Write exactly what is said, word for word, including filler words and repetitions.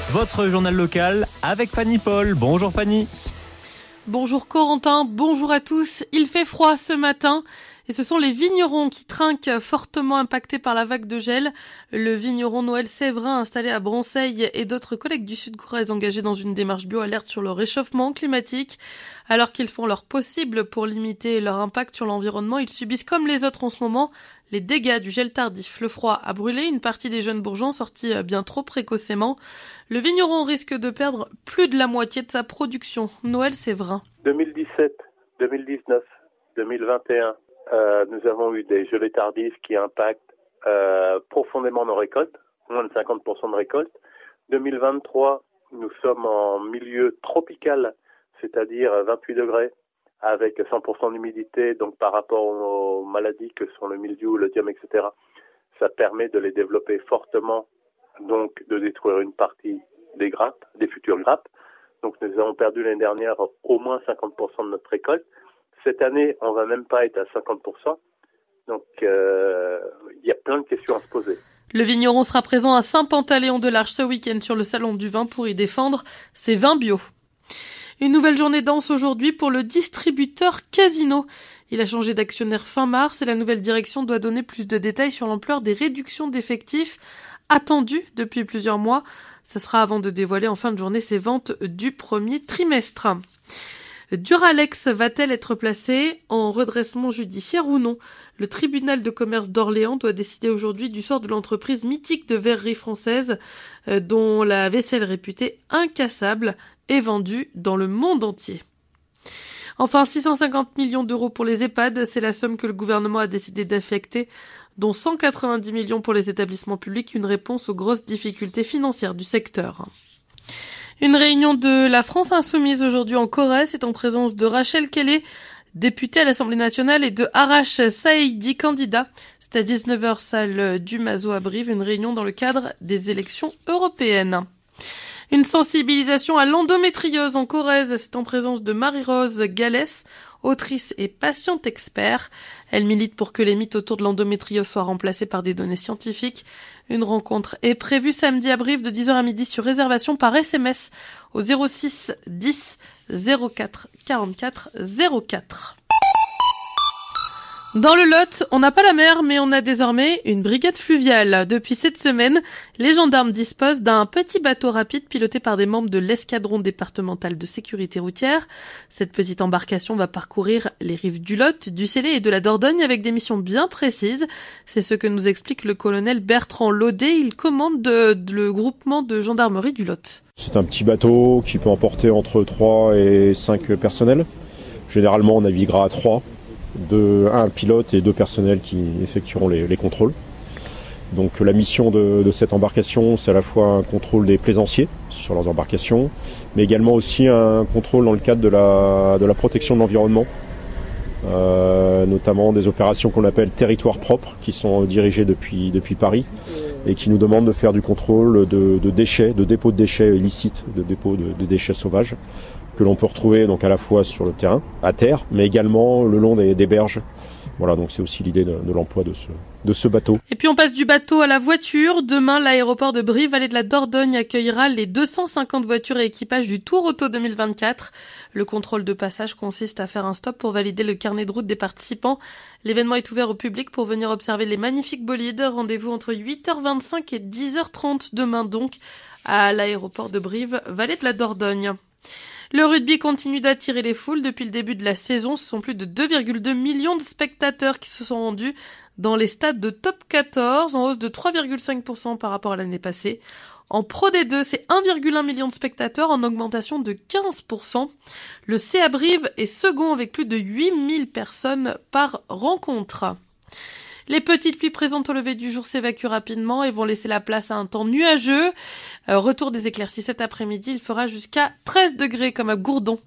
Votre journal local avec Fanny Paul. Bonjour Fanny. Bonjour Corentin, bonjour à tous. Il fait froid ce matin et ce sont les vignerons qui trinquent, fortement impactés par la vague de gel. Le vigneron Noël Séverin, installé à Branceil, et d'autres collègues du Sud-Corrèze engagés dans une démarche bio alertent sur le réchauffement climatique. Alors qu'ils font leur possible pour limiter leur impact sur l'environnement, ils subissent comme les autres en ce moment les dégâts du gel tardif. Le froid a brûlé une partie des jeunes bourgeons sortis bien trop précocement. Le vigneron risque de perdre plus de la moitié de sa production. Noël Séverin. deux mille dix-sept, deux mille dix-neuf, deux mille vingt et un, euh, nous avons eu des gelées tardives qui impactent euh, profondément nos récoltes, moins de cinquante pour cent de récoltes. deux mille vingt-trois, nous sommes en milieu tropical, c'est-à-dire vingt-huit degrés, avec cent pour cent d'humidité, donc par rapport aux maladies que sont le mildiou, le dium, et cetera. Ça permet de les développer fortement, donc de détruire une partie des grappes, des futures grappes. Donc nous avons perdu l'année dernière au moins cinquante pour cent de notre récolte. Cette année, on va même pas être à cinquante pour cent. Donc euh, il y a plein de questions à se poser. Le vigneron sera présent à Saint-Pantaléon-de-Larche ce week-end sur le salon du vin pour y défendre ses vins bio. Une nouvelle journée dense aujourd'hui pour le distributeur Casino. Il a changé d'actionnaire fin mars et la nouvelle direction doit donner plus de détails sur l'ampleur des réductions d'effectifs attendues depuis plusieurs mois. Ce sera avant de dévoiler en fin de journée ses ventes du premier trimestre. Duralex va-t-elle être placée en redressement judiciaire ou non ? Le tribunal de commerce d'Orléans doit décider aujourd'hui du sort de l'entreprise mythique de verrerie française euh, dont la vaisselle réputée incassable est vendue dans le monde entier. Enfin, six cent cinquante millions d'euros pour les EHPAD, c'est la somme que le gouvernement a décidé d'affecter, dont cent quatre-vingt-dix millions pour les établissements publics, une réponse aux grosses difficultés financières du secteur. Une réunion de la France Insoumise aujourd'hui en Corrèze est en présence de Rachel Kelley, députée à l'Assemblée nationale, et de Arash Saïdi, candidat. C'est à dix-neuf heures, salle du Mazo à Brive, une réunion dans le cadre des élections européennes. Une sensibilisation à l'endométriose en Corrèze, c'est en présence de Marie-Rose Gallès, autrice et patiente expert. Elle milite pour que les mythes autour de l'endométriose soient remplacés par des données scientifiques. Une rencontre est prévue samedi à Brive de dix heures à midi sur réservation par S M S au zéro six dix zéro quatre quarante-quatre zéro quatre. Dans le Lot, on n'a pas la mer, mais on a désormais une brigade fluviale. Depuis cette semaine, les gendarmes disposent d'un petit bateau rapide piloté par des membres de l'escadron départemental de sécurité routière. Cette petite embarcation va parcourir les rives du Lot, du Célé et de la Dordogne avec des missions bien précises. C'est ce que nous explique le colonel Bertrand Laudet. Il commande de, de le groupement de gendarmerie du Lot. C'est un petit bateau qui peut emporter entre trois et cinq personnels. Généralement, on naviguera à trois. De un pilote et deux personnels qui effectueront les, les contrôles. Donc la mission de, de cette embarcation, c'est à la fois un contrôle des plaisanciers sur leurs embarcations, mais également aussi un contrôle dans le cadre de la, de la protection de l'environnement, euh, notamment des opérations qu'on appelle territoires propres, qui sont dirigées depuis, depuis Paris et qui nous demandent de faire du contrôle de, de déchets, de dépôts de déchets illicites, de dépôts de, de déchets sauvages, que l'on peut retrouver donc à la fois sur le terrain, à terre, mais également le long des, des berges. Voilà, donc c'est aussi l'idée de, de l'emploi de ce, de ce bateau. Et puis on passe du bateau à la voiture. Demain, l'aéroport de Brive-Vallée de la Dordogne accueillera les deux cent cinquante voitures et équipages du Tour Auto deux mille vingt-quatre. Le contrôle de passage consiste à faire un stop pour valider le carnet de route des participants. L'événement est ouvert au public pour venir observer les magnifiques bolides. Rendez-vous entre huit heures vingt-cinq et dix heures trente demain donc à l'aéroport de Brive-Vallée de la Dordogne. Le rugby continue d'attirer les foules. Depuis le début de la saison, ce sont plus de deux virgule deux millions de spectateurs qui se sont rendus dans les stades de top quatorze, en hausse de trois virgule cinq pour cent par rapport à l'année passée. En Pro D deux, c'est un virgule un million de spectateurs, en augmentation de quinze pour cent. Le C A Brive est second avec plus de huit mille personnes par rencontre. Les petites pluies présentes au lever du jour s'évacuent rapidement et vont laisser la place à un temps nuageux. Euh, retour des éclaircies cet après-midi, il fera jusqu'à treize degrés comme à Gourdon.